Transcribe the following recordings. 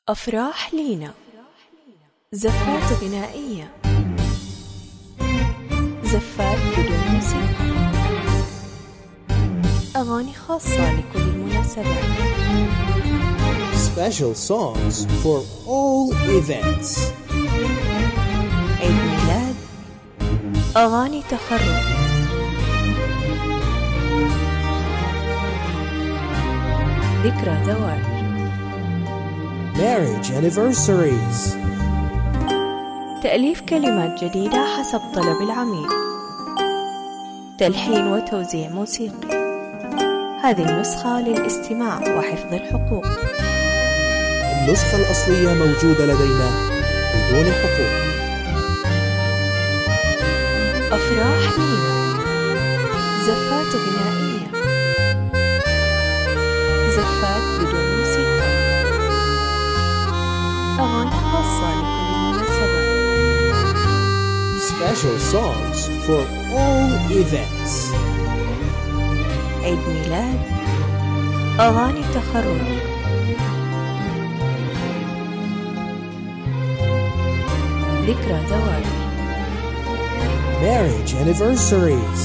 أفراح لينا، زفات غنائية، زفات بدون موسيقى، أغاني خاصة لكل المناسبات. Special songs for all events. عيد ميلاد، أغاني تخرج، ذكرى زواج، Marriage anniversaries. تأليف كلمات جديدة حسب طلب العميل، تلحين وتوزيع موسيقي. هذه النسخة للاستماع وحفظ الحقوق. النسخة الأصلية موجودة لدينا بدون حقوق. أفراح لينا، زفات غنائية، زفات بدون موسيقى، أغاني خاصة لكل المناسبات. Special songs for all events. عيد ميلاد، أغاني تخرج، ذكرى زواج، Marriage anniversaries.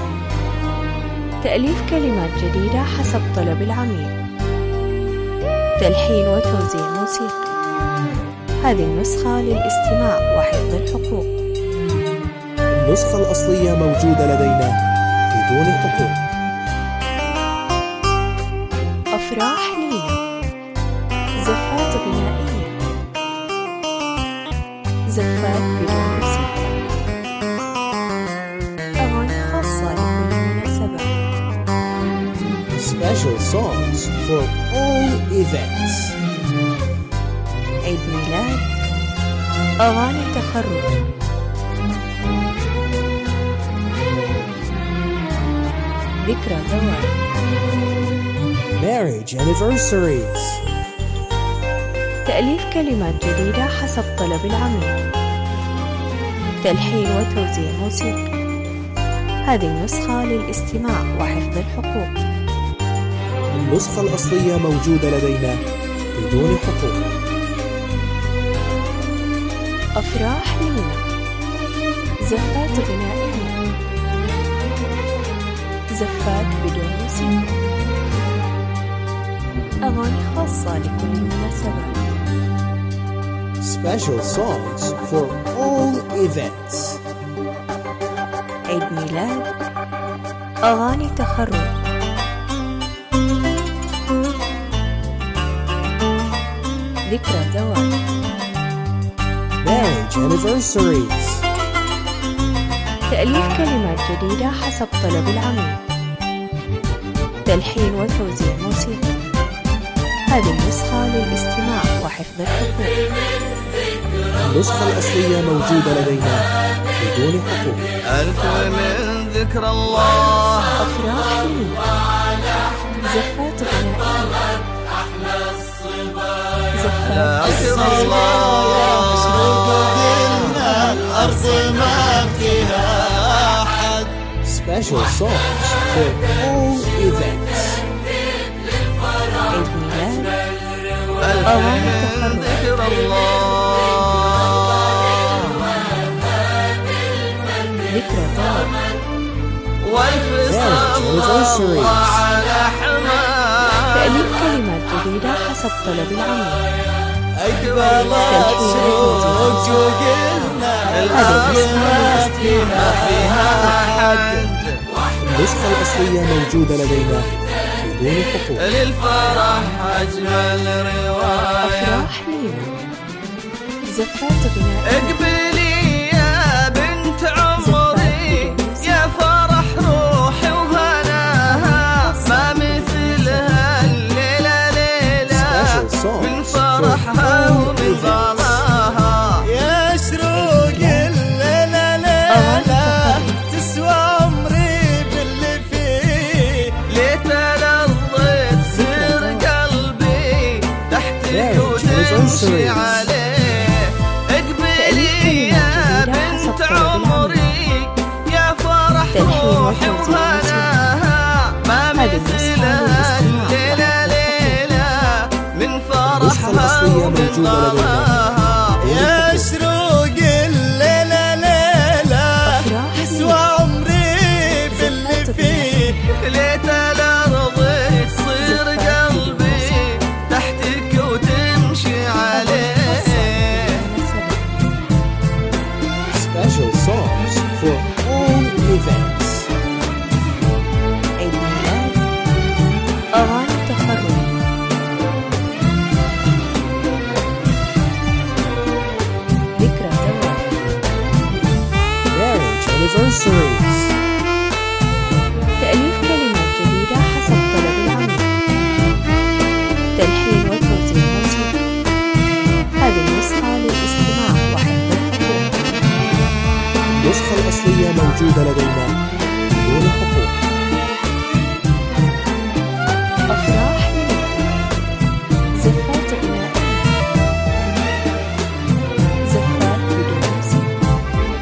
تأليف كلمات جديدة حسب طلب العميل، تلحين وتوزيع موسيقي. هذه النسخة للاستماع وحفظ الحقوق. النسخة الأصلية موجودة لدينا بدون حقوق. أفراح لينا، زفات غنائية، زفات بدون موسيقى، أغاني خاصة لكل المناسبات. Special songs for all events. عيد ميلاد، أغاني تخرج، ذكرى زواج، Marriage anniversaries. تأليف كلمات جديدة حسب طلب العميل، تلحين وتوزيع موسيقي. هذه النسخة للاستماع وحفظ الحقوق. النسخة الأصلية موجودة لدينا بدون حقوق. أفراح لينا، زفات غنائية، زفات بدون موسيقى، أغاني خاصة لكل المناسبات. Special songs for all events. عيد ميلاد، أغاني تخرج، ذكرى زواج، Marriage anniversaries. تأليف كلمات جديدة حسب طلب العميل، تلحين وتوزيع موسيقي. هذه النسخة للاستماع وحفظ الحقوق. النسخة الأصلية موجودة لدينا بدون حقوق. ألف من ذكر الله. أفراح لينا، زفات غنائية، زفات ذكر الله. قلنا الأرض ما فيها أحد. Special songs for all events. عيد ميلاد، ألف من ذكر الله. ذكرى زواج، والف صلى الله على حماه. تأليف كلمات جديدة حسب طلب العميل، أكبر سوق وقلنا الأرض ما فيها أحد. النسخة الأصلية موجودة لدينا بدون حقوق. للفرح أجمل رواية. أفراح لينا، زفات غنائية، اقبلي يا بنت عمري، يا فرح روحي وهناها، ما مثلها الليلة ليلة من فرحها ومن ظلاها. يا شروق الليلة ليلة تسوى عمري باللي فيه. ليت الأرض تصير قلبي تحتك وتمشي عليه. اقبلي يا بنت عمري، يا فرح روحي وهناها، ما مثلها الليلة ليلة من فرحها الأصلية موجودة لدينا. يشرق الليلة ليلة يسوى عمري باللي فيه، ليت الأرض تصير قلبي تحتك وتمشي عليه. Special songs for all events. عيد ميلاد، أغاني تخرج، ذكرى زواج، Marriage anniversaries. تأليف كلمات جديدة حسب طلب العميل، تلحين وتوزيع موسيقي. هذه النسخة للاستماع وحفظ الحقوق. النسخة الأصلية موجودة لدينا بدون حقوق. أفراح للبنات، زفات غنائية، زفات بدون موسيقى،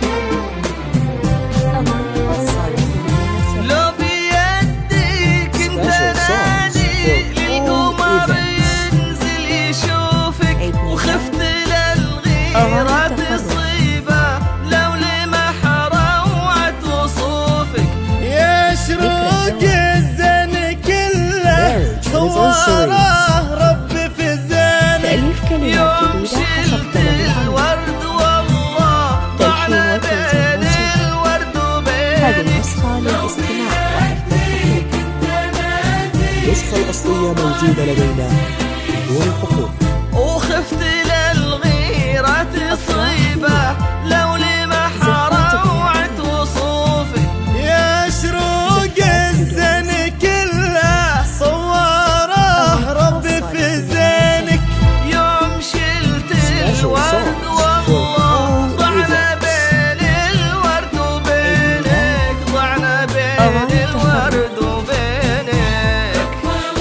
أغاني خاصة للمناسبة. لو بيدك انت نادي للقمر ينزل يشوفك، وخفت للغيرة تصيبه لو لمح روعة وصوفك. يشرق الزن كله صوره ربي في زينك، تأليف كلمات يوم جديدة حسب شلت طلب العميل، الورد والله ضعنا بين الورد هذه وبينك. النسخة للاستماع وحفظ الحقوق. النسخة الأصلية موجودة لدينا بدون حقوق. وخفت للغيرة تصيبه لو لمح روعة وصوفك. يشرق الزن كله صوره ربي في زينك، يوم شلت الورد والله ضعنا بين الورد وبينك، ضعنا بين الورد وبينك.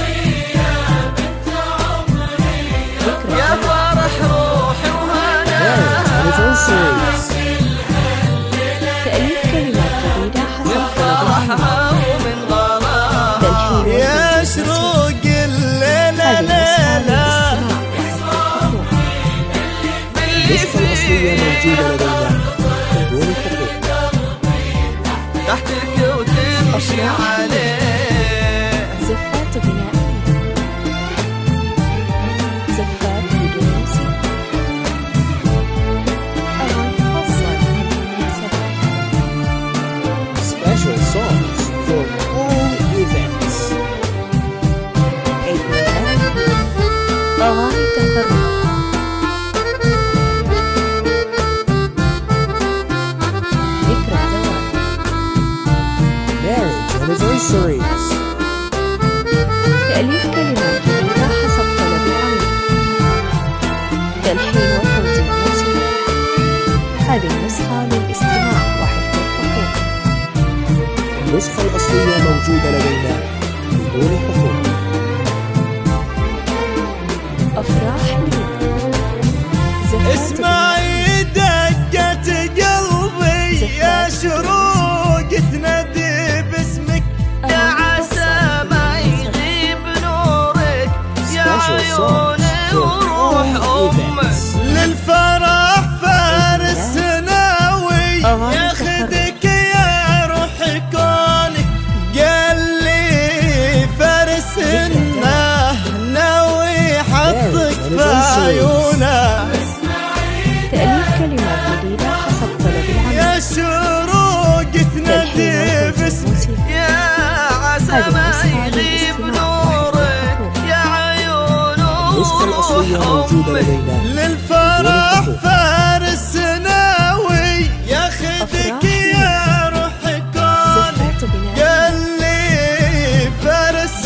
يا فرح روحي Marriage وهنا، anniversaries. تأليف كلمات جديدة حسب طلب العميل، فرحها ومن غرام. تلحين وتوزيع موسيقي. يشرق الليلة هذه النسخة ليلة للاستماع وحفظ الحقوق. باللي النسخة الأصلية موجودة لدينا بدون حقوق. تحتك وتمشي عليه. زفات غنائية، زفات بدون موسيقى، أغاني خاصة للمناسبة. Special songs for all events. عيد ميلاد، أغاني تخرج، ذكرى زواج، Marriage anniversaries. تأليف كلمات جديدة حسب طلب العميل، تلحين وتوزيع موسيقي. هذه النسخة للاستماع وحفظ الحقوق. النسخة الأصلية موجودة لدينا بدون حقوق. أفراح للبنات، زفات اسمعي دقة قلبي يا شروق تنادي باسمك، يا عسى ما يغيب نورك، يا عيوني وروح أمك. للفرح فارس ناوي ياخدك يا روح كونك، قال لي فارس الناه ناوي حطك في عيونه. تأليف كلمات جديدة حسب طلب العميل، يا شروق تنادي تلحين باسمك، وتوزيع موسيقى. يا عسى هذه ما النسخة يغيب للاستماع نورك، يا عيون النسخة الأصلية موجودة وروح لدينا أمك. للفرح فارس ناوي ياخدك يا روح كونك، زفات غنائية، قال لي فارس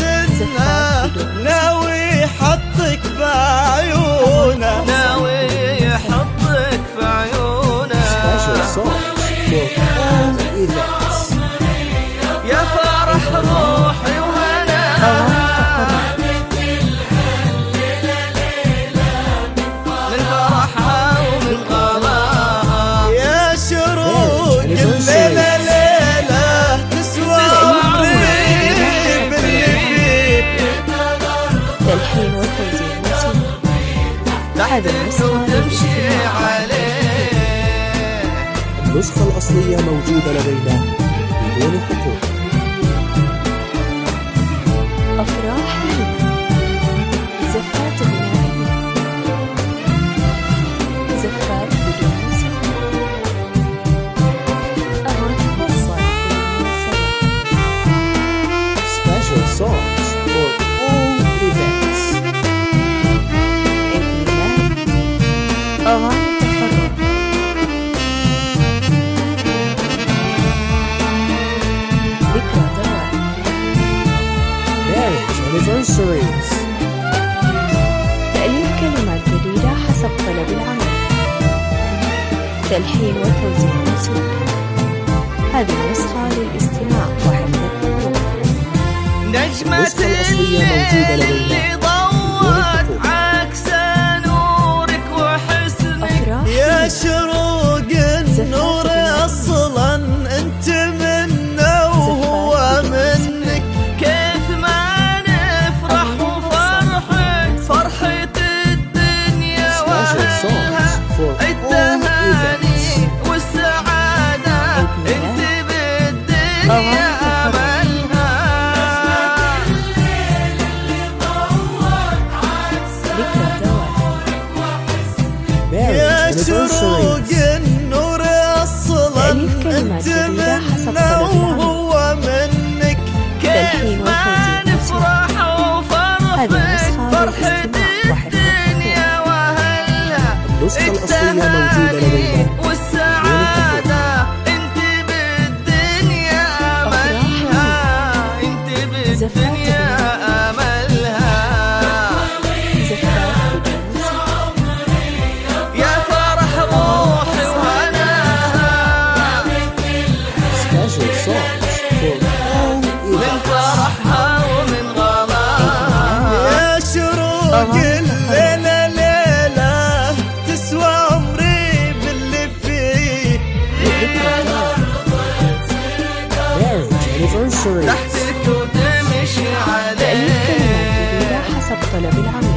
ناوي حطك في عيونه، ناوي يحطك في عيونه. Special songs for all events. يا فرح روحي وهنا، أغاني تخرج، من وتمشي عليه. النسخة الأصلية موجودة لدينا بدون حقوق. أفراح لنا، زفات غنائية، زفات بدون موسيقى، أغاني خاصة لكل مناسبة. Special songs for all events. عيد ميلاد، أغاني تخرج، ذكرى زواج، Marriage anniversaries. تأليف كلمات جديدة حسب طلب العمل، تلحين وتوزيع موسيقي. هذه النسخة للاستماع وحفظ الحقوق. نجمة النسخة الأصلية موجودة الليل لدينا اللي ضوت عكس نورك وحسنك. أفراح يا لنا، شروق النور أصلا أنت منا وهو منك. كيف ما نفرح وفرحك فرحة الدنيا Special وأهلها. songs for all التهاني events. والسعادة انت بالدنيا أغاني أملها. ذكرى زواج، يا Marriage شروق anniversaries. النور أصلا تأليف كلمات أنت جديدة حسب منا طلب العمل، وهو منك. تلحين كيف ما وتوزيع نفرح هذه وفرحك النسخة فرحة للاستماع وحفظ الدنيا وأهلها. النسخة الأصلية موجودة لدينا والسعادة انت بالدنيا أملها. انت بالدنيا أملها. زفات بدون موسيقى، يا فرح روحي وأنا. Special songs for all من events. فرحها ومن غلاها. يا شروق الليلة ليلة تسوى عمري باللي فيه. ذكرى زواج، Marriage anniversaries. تحتك وتمشي تأليف كلمات عليه. جديدة حسب طلب العميل،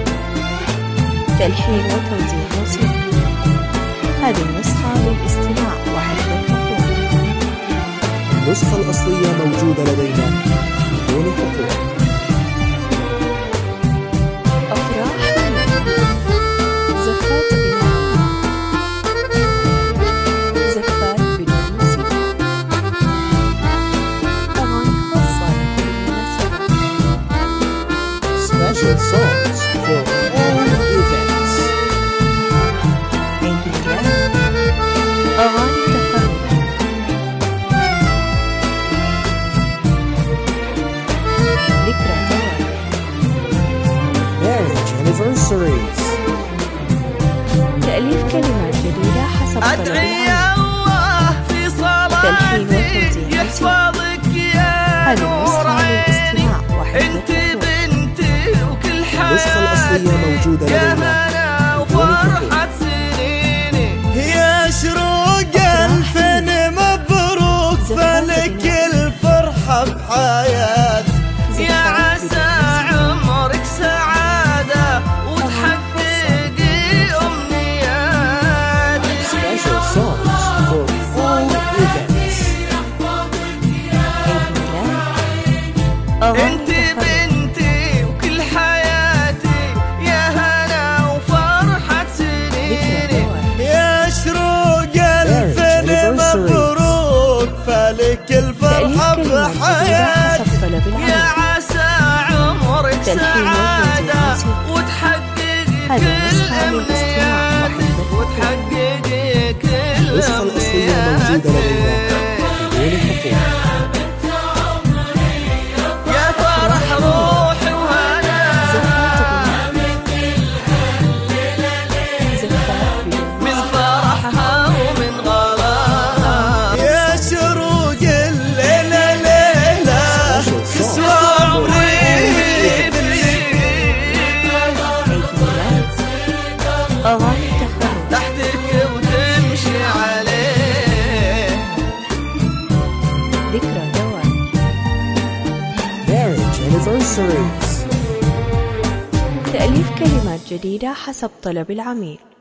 تلحين وتوزيع موسيقي. هذه النسخة للاستماع وحفظ الحقوق. النسخة الأصلية موجودة لدينا بدون حقوق. أفراح لنا، زفات غنائية، زفات بدون موسيقى، أغاني خاصة لكل مناسبة. Special songs for all events. عيد ميلاد، أغاني تخرج، ذكرى زواج، Marriage anniversaries. تأليف كلمات جديدة حسب طلب أدعي العمل، الله في تلحين صلاتي وتوزيع يحفظك يا هذه نور النسخة عيني. للاستماع وحفظ انت الحقوق. بنتي وكل النسخة الأصلية حياتي. موجودة يا لدينا هنا بدون حقوق. وفرحة سنيني. يا شروق ألف مبروك فلك الفرحة بحياتي. يا عسى عمرك سعادة وتحققي أمنياتي. Special songs for all events. عيد ميلاد، أغاني انت تخرج، بنتي وكل حياتي. يا هنا وفرحة ذكرى سنيني. زواج، يا شروق ألف مبروك فلك الفرحة تأليف كلمات جديدة بحياتي. حسب طلب يا العمل، عسى عمرك تلحين وتوزيع سعادة موسيقى. وتحققي هذه كل النسخة للاستماع أمنياتي. وحفظ الحقوق. وتحققي كل النسخة الأصلية موجودة لدينا أمنياتي. بدون حقوق. يا فرح روحي وهنا. زفات غنائية، زفات بدون من فرحها ومن غلاها. يا شروق الليلة ليلة تسوى عمري باللي فيه. عيد ميلاد، أغاني تخرج، تحتك وتمشي عليه. ذكرى زواج، Marriage anniversaries. تأليف كلمات جديدة حسب طلب العميل.